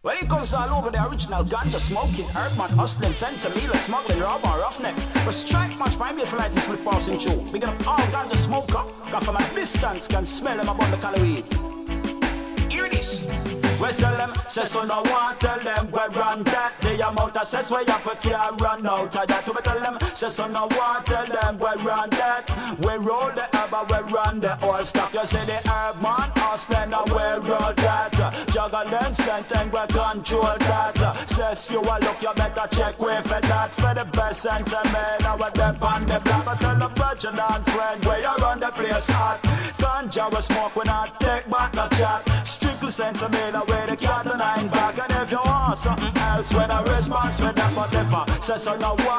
Well, it comes all over the original ganja smoking, Earthman hustling, sensimilla smuggling, robber, roughneck. But strike much my beautiful light is split passing through. Big up all ganja smoker, cause from a distance can smell them about the calorie. Hear this. We tell them, say so no one tell them we run that. The amount of cess we have for can't run out of that. We tell them, say so no one tell them we run that. We roll the herb and we run the oil stock. You say the herb man, us then and we roll that. Juggling scent and we control that. Says you a look, you better check with for that. For the best sense of men, I want them on the block. I tell the virgin and friend, where you run the place hot. Ganja we smoke, we not take back no chat. Strictly sense of men, where the cat and nine back. And if you want something else, when I response with that, but if I say so no one